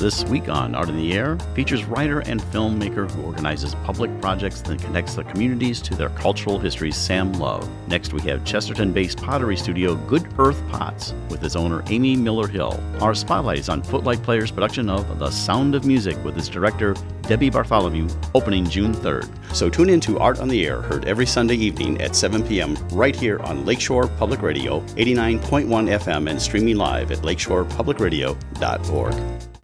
This week on Art in the Air features writer and filmmaker who organizes public projects that connects the communities to their cultural histories, Sam Love. Next, we have Chesterton-based pottery studio Good Earth Pots with its owner Amy Miller-Hill. Our spotlight is on Footlight Players' production of The Sound of Music with its director Debbie Bartholomew, opening June 3rd. So tune in to Art on the Air, heard every Sunday evening at 7 p.m. right here on Lakeshore Public Radio, 89.1 FM, and streaming live at lakeshorepublicradio.org.